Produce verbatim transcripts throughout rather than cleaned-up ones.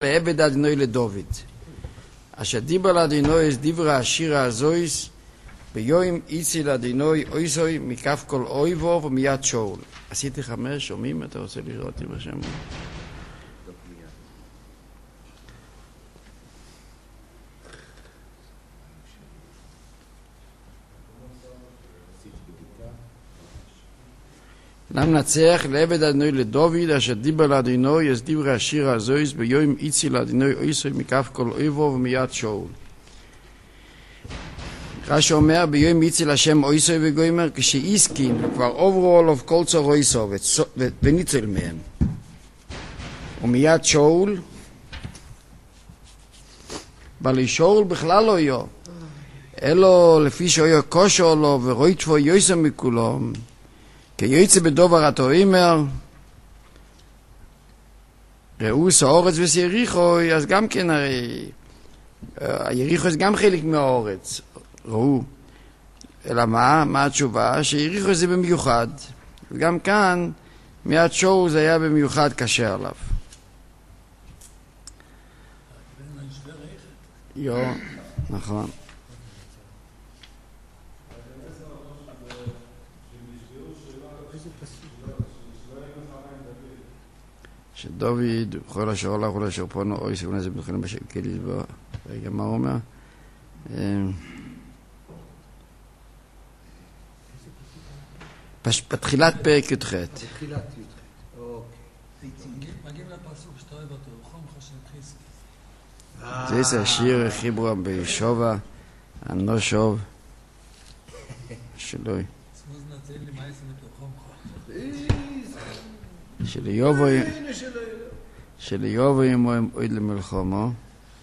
לעבד אדינוי לדוד. אשר דיבר לאדינוי את דברי השיר הזויס, ביום איצי לאדינוי אויסוי מכף כל אויבו ומיד שאול. עשיתי חמש, שומעים? אתה רוצה לראות עם השם? למנצח לעבד אדינוי לדוד, אשר דיבר לאדינוי את דברי השיר הזויס, ביום איצי לאדינוי אויסוי מכף כל אויבו ומיד שאול. רש"י אומר, ביום איצי להשם אויסוי וגוימר, כשאיסקין כבר עוברו עליו כל צור אויסו וניצל מהם. ומיד שאול, בעלי שאול בכלל לא יהיה, אלו לפי שאויו כושו לו ורויטפו יויסו מכולו, כי יוצא בדובר התאומר, ראו סאורץ וסיריחוי, אז גם כן הרי, היריחו זה גם חלק מהאורץ, ראו. אלא מה? מה התשובה? שיריחו זה במיוחד. וגם כאן, מיד שואו זה היה במיוחד קשה עליו. יו, נכון. שדוד, בכל אשר הולך ולאשר פונו, אוי סיבונה זה בתחילים בשקל לסבור. רגע, מה הוא אומר? בתחילת פרק י"ח. בתחילת י"ח, אוקיי. מגיעים לפסוק שאתה אוהב אותו, חום חשם חיסקי. זה זה השיר חיבורה בישובה, אנושוב, שלוי. סמוז נצל לי מה יעשה מתו חום חשם. של יובו ימו הם אוהד למלחומו.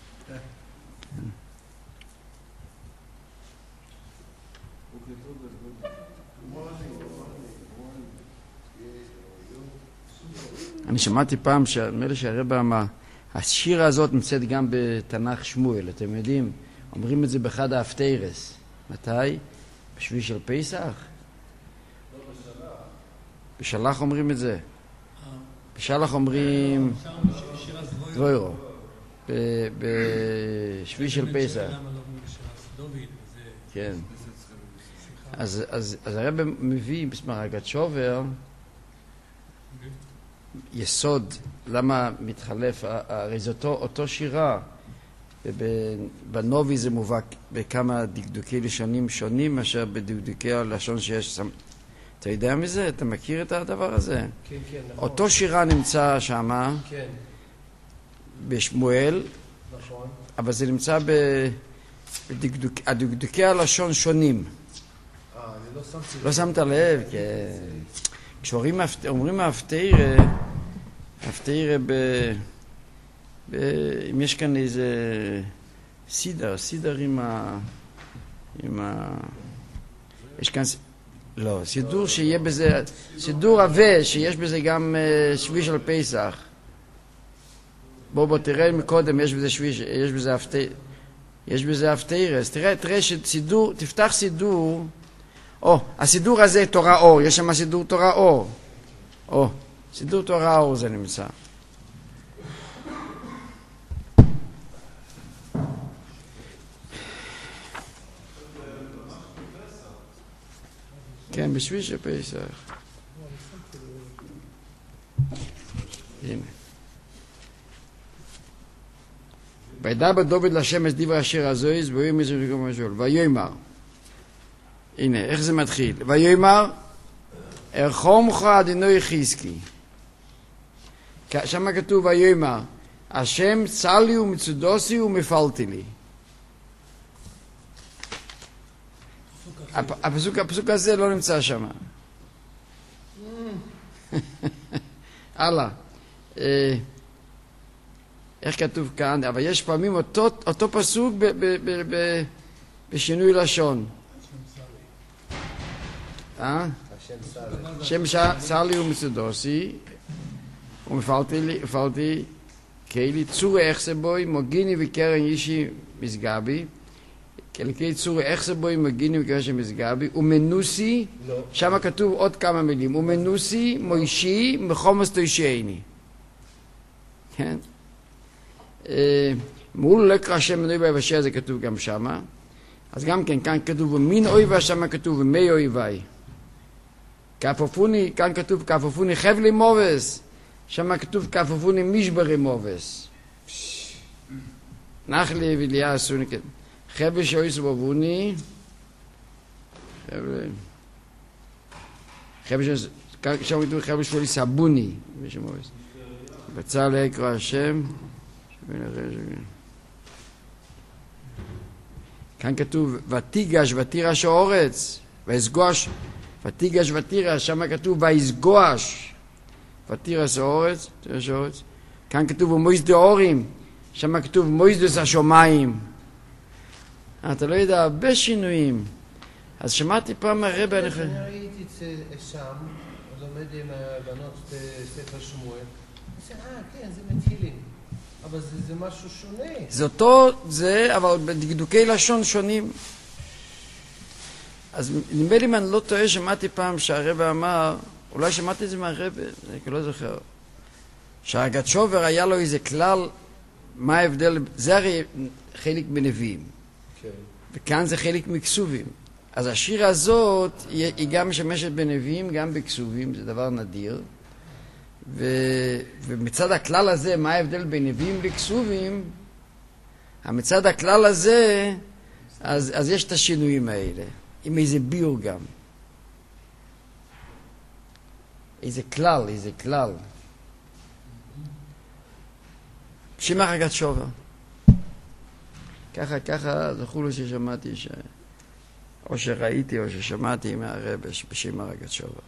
אני שמעתי פעם שמאלה שהרבא אמר, השיר הזאת נמצאת גם בתנ"ך שמואל, אתם יודעים, אומרים את זה באחד האפטיירס. מתי? בשביל של פסח? לא בשלח. בשלח אומרים את זה. בשלח אומרים דבוירו. בשביל של פסח. כן. אז הרבא מביא בסמרגת שובר יסוד, למה מתחלף, הרי זה אותו, אותו שירה, בנובי זה מובא בכמה דקדוקי לשונים שונים מאשר בדקדוקי הלשון שיש. אתה יודע מזה? אתה מכיר את הדבר הזה? כן, כן, נכון. אותו שירה נמצא שם, כן. בשמואל, נכון. אבל זה נמצא בדקדוקי הלשון שונים. אה, אני לא שמתי לב. לא שמת לב, כן. כשאומרים האפתירה, האפתירה ב... ב... אם יש כאן איזה סידר, סידר עם ה... עם ה... יש כאן... לא, סידור שיהיה בזה... סידור עבה, שיש בזה גם שביש של פסח. בוא בוא תראה מקודם, יש בזה שביש, יש בזה אפתירה. יש בזה אפתירה. אז תראה, תראה שסידור, תפתח סידור... או, הסידור הזה תורה אור, יש שם סידור תורה אור. או, סידור תורה אור זה נמצא. כן, בשביל שפסח. הנה. וידבר דוד להשם את דברי השיר הזויס, ויאמר מזה ויקום משול. ויאמר. הנה, איך זה מתחיל? ויאמר, ארחומך אדינוי חיזקי. שם כתוב ויאמר, השם צר לי ומצודוסי ומפלתי לי. הפסוק, הפסוק הזה לא נמצא שם. הלאה. איך כתוב כאן? אבל יש פעמים אותו, אותו פסוק ב, ב, ב, ב, בשינוי לשון. אה? השם צר לי ומצודוסי ומפלתי לי, הפלתי כאלי צורי איך בוי מוגיני וקרן אישי מסגבי כלכי צורי איך בוי מוגיני וקרן אישי מסגבי ומנוסי, שם כתוב עוד כמה מילים, ומנוסי מוישי מחומס תוישייני. כן? מול לקרא השם מנוי ביבשה, זה כתוב גם שמה. אז גם כן, כאן כתוב מין אויבה, שמה כתוב מי אויבי. כפופוני, כאן כתוב כפופוני חבלי מובס, שמה כתוב כפופוני משברי מובס. נחלי וליה עשוני כתוב. חבל שאויס בובוני, חבל, חבל שאויס, שם כתוב חבל שאולי סבוני, בצע להקרא השם, כאן כתוב ותיגש ותירש האורץ, ויסגוש, ותיגש ותירש, שם כתוב ויסגוש, ותירש האורץ, תירש האורץ, כאן כתוב ומויס דאורים, שם כתוב מויס דס השומיים. אתה לא יודע, הרבה שינויים. אז שמעתי פעם מהרבא... אני ראיתי שם, לומד עם הבנות ספר שמואל, אני אומר, אה, כן, זה מתהילים, אבל זה משהו שונה. זה אותו, זה, אבל בדקדוקי לשון שונים. אז נדמה לי אם אני לא טועה, שמעתי פעם שהרבא אמר, אולי שמעתי את זה מהרבא, אני לא זוכר, שהגדשובר היה לו איזה כלל, מה ההבדל, זה הרי חלק בנביאים. כן. וכאן זה חלק מכסובים. אז השיר הזאת היא גם משמשת בנביאים, גם בכסובים, זה דבר נדיר. ו... ומצד הכלל הזה, מה ההבדל בין נביאים לכסובים? מצד הכלל הזה, אז, אז יש את השינויים האלה, עם איזה ביור גם. איזה כלל, איזה כלל. שימח הגדשובר. ככה, ככה, זכו לו ששמעתי, ש... או שראיתי או ששמעתי מהרבא בשם הרגת שובר.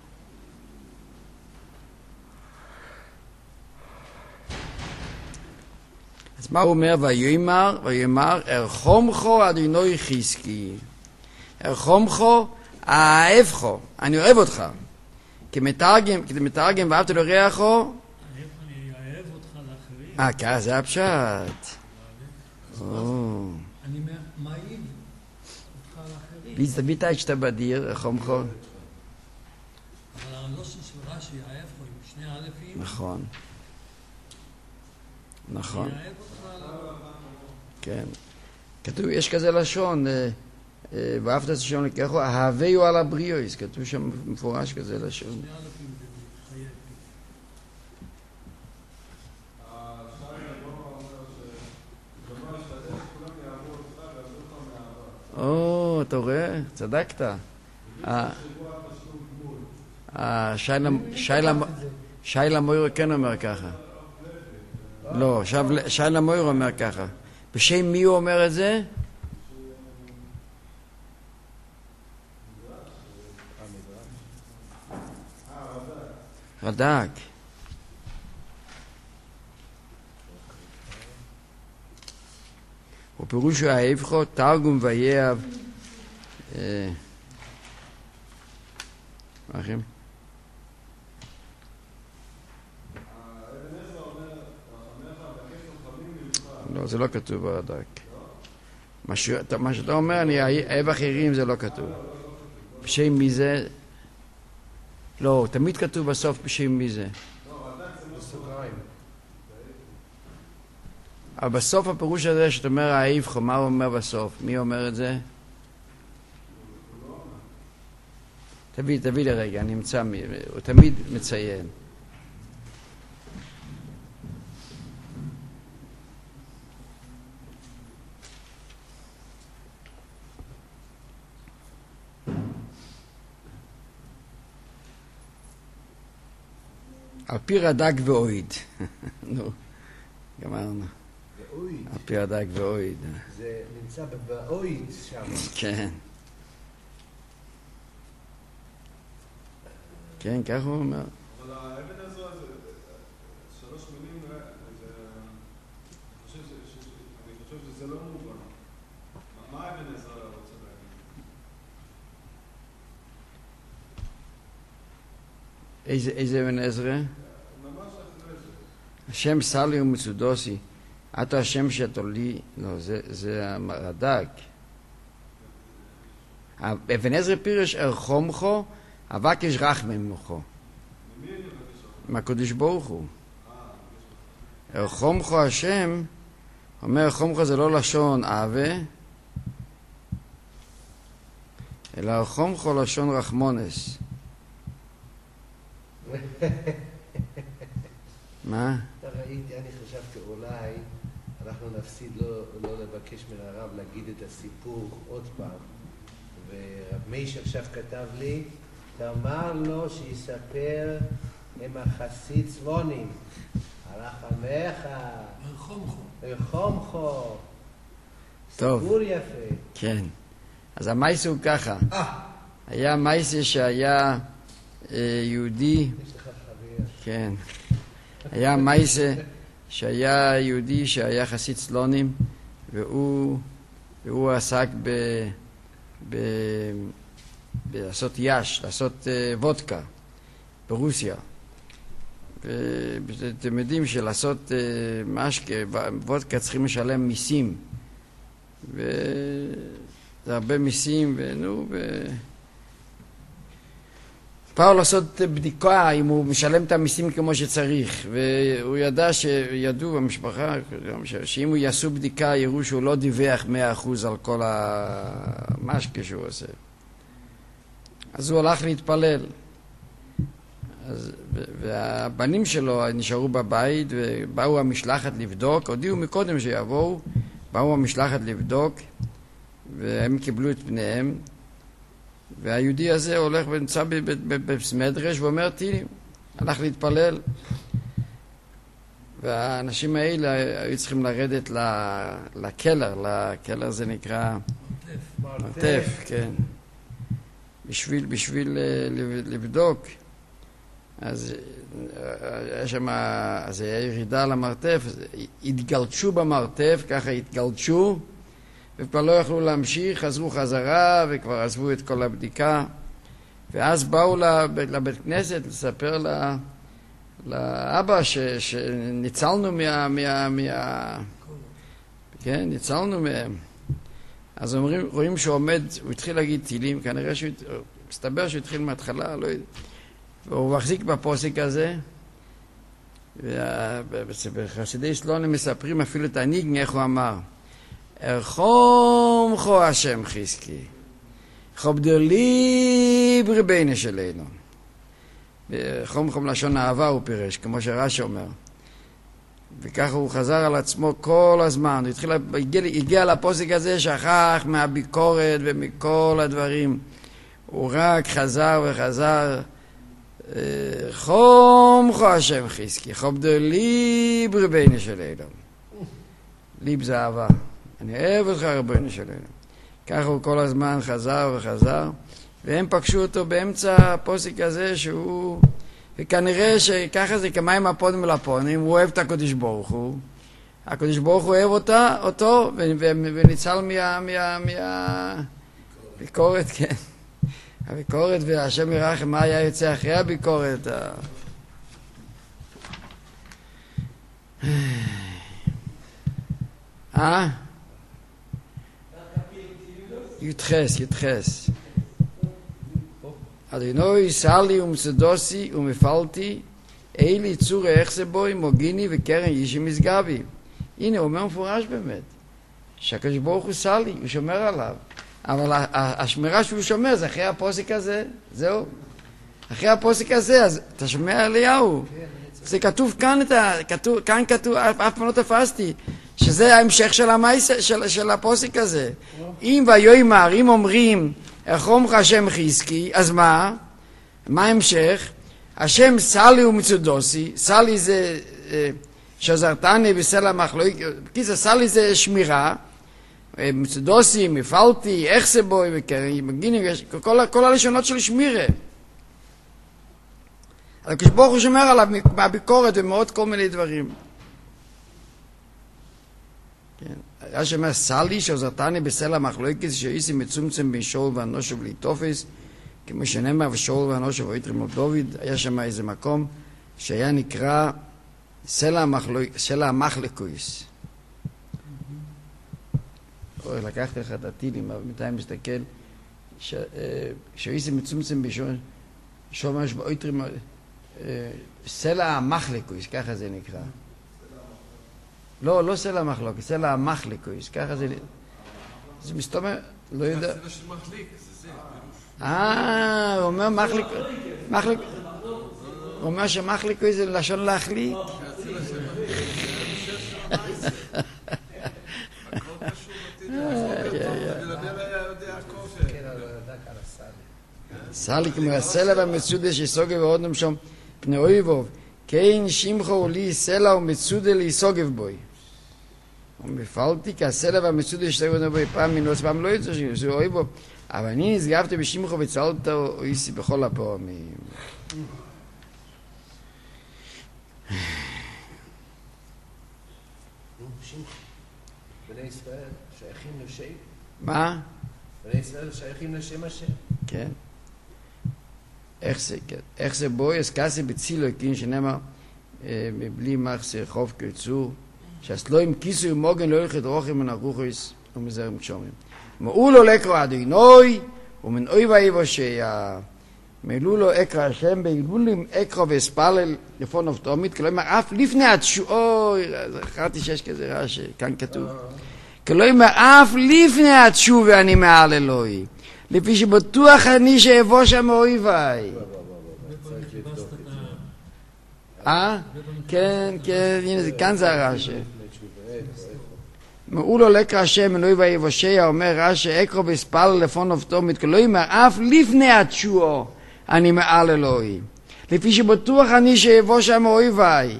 אז מה הוא אומר? ויאמר, ויאמר, ארחומכו אדינוי חזקי. ארחומכו, אהבכו, אני אוהב אותך. כמתרגם, כמתרגם ואהבת לרעך. אני אוהב אותך לאחרים. אה, ככה זה הפשט. אני מעיב אותך לאחרים. wie ist der Bitteigste bei dir, Chomcho? אבל הלושן של רש"י, ההפך, עם שני אלפים. נכון. נכון. אני אוהב אותך. כן. כתוב, יש כזה לשון, ואהבת את השם לקחו, אהביו על הבריאויס, כתוב שם מפורש כזה לשון. שני אלפים בחיי. או, אתה רואה? צדקת. שיילה מוירו כן אומר ככה. לא, שיילה מוירו אומר ככה. בשם מי הוא אומר את זה? רד"ק. ופירושו ההפכו, תרגום ויאב. מה אחים? לא, זה לא כתוב ברד"ק. מה שאתה אומר, אני אוהב אחרים, זה לא כתוב. בשם מי זה? לא, תמיד כתוב בסוף בשם מי זה. אבל בסוף הפירוש הזה שאתה אומר ההפכו, מה הוא אומר בסוף? מי אומר את זה? תביא, תביא לרגע, אני אמצא מי, הוא תמיד מציין. על פי רד"ק ואויד. נו, גמרנו. ואויד. על פי רד"ק ואויד. זה נמצא באויד שם. כן. כן, כך הוא אומר. אבל האבן עזרא זה שלוש מילים, אני חושב שזה לא מובן. מה האבן עזרא רוצה להגיד? איזה אבן עזרא? ממש אחרי זה. השם סלי ומצודוסי. אתה השם שאתה לי, לא, זה הרד"ק. אבן עזרא פירש ארחומכו, אבקש רחמי ממך. מהקדוש ברוך הוא. ארחומכו השם, אומר חומכו זה לא לשון אהבה, אלא חומכו לשון רחמונס. מה? אתה ראיתי, אני חשבתי אולי אנחנו נפסיד לא, לא לבקש מן הרב להגיד את הסיפור עוד פעם. ורב מייש עכשיו כתב לי, תאמר לו שיספר עם החסיד צבונים, הרחמך, הרחומכו. הרחומכו. טוב. סיפור יפה. כן. אז המייס הוא ככה. אה, היה מייס שהיה אה, יהודי, יש לך חבר. כן. היה מייס שהיה יהודי שהיה חסיד סלונים, והוא, והוא עסק ב... ב... לעשות יש, לעשות uh, וודקה ברוסיה. ואתם יודעים שלעשות uh, משקה, וודקה צריכים לשלם מיסים. וזה הרבה מיסים, ונו, ו... פעם לעשות בדיקה אם הוא משלם את המיסים כמו שצריך, והוא ידע שידעו במשפחה שאם הוא יעשו בדיקה יראו שהוא לא דיווח מאה אחוז על כל המשקה שהוא עושה. אז הוא הלך להתפלל. אז, והבנים שלו נשארו בבית ובאו המשלחת לבדוק, הודיעו מקודם שיבואו, באו המשלחת לבדוק והם קיבלו את פניהם. והיהודי הזה הולך ונמצא בסמדרש ואומר תהילים, הלך להתפלל. והאנשים האלה היו צריכים לרדת לקלר, לקלר זה נקרא מרתף, כן. בשביל, בשביל לבדוק. אז היה שם, אז היה ירידה למרתף, התגלצ'ו במרתף, ככה התגלצ'ו, וכבר לא יכלו להמשיך, חזרו חזרה וכבר עזבו את כל הבדיקה. ואז באו לבית, לבית כנסת לספר לה, לאבא ש, שניצלנו מה... מה, מה כן, ניצלנו מהם. אז אומרים, רואים שהוא עומד, הוא התחיל להגיד תהילים, כנראה שהוא, מסתבר שהוא התחיל מההתחלה, לא יודע. והוא מחזיק בפוסק הזה, ובחסידי סלונים מספרים אפילו את הניגן, איך הוא אמר, הרחומכו השם חזקי, כבדו ליב ריבונו שלנו. חומכו מלשון אהבה הוא פירש, כמו שרש"י אומר. וככה הוא חזר על עצמו כל הזמן. הוא התחיל, הגיע, הגיע לפוסק הזה, שכח מהביקורת ומכל הדברים. הוא רק חזר וחזר. חומכו השם חזקי, כבדו ליב ריבונו שלנו. ליב זה אהבה. אני אוהב אותך ריבונו שלנו. ככה הוא כל הזמן חזר וחזר. והם פגשו אותו באמצע הפוסק הזה שהוא... וכנראה שככה זה כמים הפונים ולפונים, הוא אוהב את הקדוש ברוך הוא. הקדוש ברוך הוא אוהב אותה, אותו, וניצל מה... מה... מה... ביקורת, כן. הביקורת, והשם ירחם, מה היה יוצא אחרי הביקורת? אה? יתחס, יתחס. אדינוי סלי ומצדוסי ומפלתי, אילי צורה איך זה בוי, מוגיני וקרן אישי מסגבי. הנה, הוא אומר מפורש באמת, שהקדוש ברוך הוא סלי, הוא שומר עליו. אבל השמירה שהוא שומר זה אחרי הפוסק הזה, זהו. אחרי הפוסק הזה, אז אתה שומע אליהו. זה כתוב כאן, כתוב, כאן כתוב, אף פעם לא תפסתי, שזה ההמשך של המייס, של, של הפוסק הזה. אם ויאמר, אם אומרים, הרחומך השם חזקי, אז מה? מה ההמשך? השם סלי ומצודוסי, סלי זה שזרתני בסלע מחלוק, כי זה סלי זה שמירה, מצודוסי, מפלתי, איך זה בוי, מגיני, כל, כל הלשונות של שמירה. אז כשברוך הוא שומר עליו מהביקורת ומאוד כל מיני דברים. כן. היה שאומר סלי שעזרתני בסלע מחלוקת שאיסי מצומצם בין שאול ואנושו בלי תופס, כמו שנאמר ושאול ואנושו ואיתרים על דוד. היה שם איזה מקום שהיה נקרא סלע המחלקויס. אוי, לקחתי לך את הטילים, אבל בינתיים מסתכל שאיסי מצומצם בין שאול שאול ואנושו ואיתרים סלע המחלקויס, ככה זה נקרא. לא, לא סלע מחלוקת, סלע המחליקויס, ככה זה... זה מסתובב, לא יודע. הסלע של מחליק, זה זה, פירוש. אה, הוא אומר מחליק... מחליק... הוא אומר שמחליקויס זה לשון להחליק. הסלע של מחליק, זה המשך של המעשה. הכל קשור בתידה. בלעדיו היה יודע הכל ש... כן, אבל דק על הסל. סלי כמו הסלע והמצודה שיסוגב ועודם שם פני אויבוב, כן שמחו לי סלע ומצודה ליסוגב בוי. ומפעלתי כי הסלע והמצודה שיסוגב ועודם בוי פעם מנוס פעם לא יצא שזה אויבוב, אבל אני נסגבתי בשמחו וצלת אויסי בכל הפעמים. בני ישראל שייכים לשם. מה? בני ישראל שייכים לשם השם. כן. איך זה, כן. איך זה בוי, אז כסי בצילו, כן, שנאמר, מבלי מחסר חוף קרצו, שהסלוים כיסו ומוגן לא ילכת רוחם מן הרוחויס ומזרם קשומים. מאו לו לקרוא אדינוי, ומן אוי ואיבו שיה, מלו לו אקרא השם, בילבולים אקרא ואספלל לפון אופטומית, כלומר, אף לפני התשועו, זכרתי שיש כזה רעש, כאן כתוב. כלומר, אף לפני התשובה אני מעל אלוהי. לפי שבטוח אני שאבוא שם אויביי. אה? כן, כן, הנה זה כאן זה הרש"י. מאו לו לקרא השם אלוהי ויבושע, אומר רש"י, אקרא ואספלל לפון אופטומית, כלומר, אף לפני התשועו אני מעל אלוהי. לפי שבטוח אני שאבוא שם אויביי.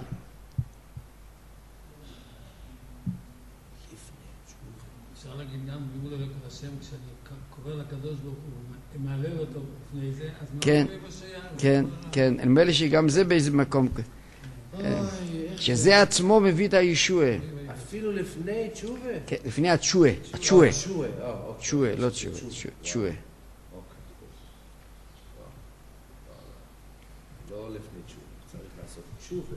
אפשר להגיד גם, מאו לו לקרא השם, כשאני קורא לקדוש ברוך הוא, מעלל אותו לפני זה, אז כן, מאו לו ויבושע. כן, כן, נדמה לי שגם זה באיזה מקום, שזה עצמו מביא את הישועה. אפילו לפני תשובה? כן, לפני התשועה, התשועה. תשובה, אה, אוקיי. תשועה, לא תשועה, תשועה. לא לפני תשובה, צריך לעשות תשובה.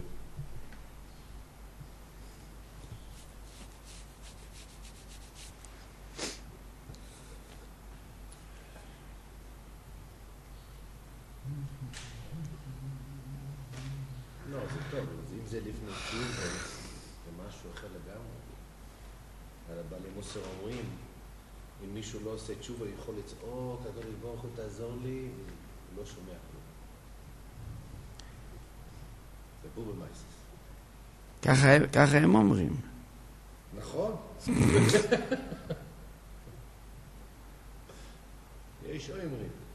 לא, זה טוב, אז אם זה לפני תשובה, זה משהו אחר לגמרי. על הבעלי מוסר אומרים, אם מישהו לא עושה תשובה, יכול לצעוק, הקדוש ברוך הוא תעזור לי, הוא לא שומע כלום. זה בובה מייסס. ככה, ככה הם אומרים. נכון? יש אומרים.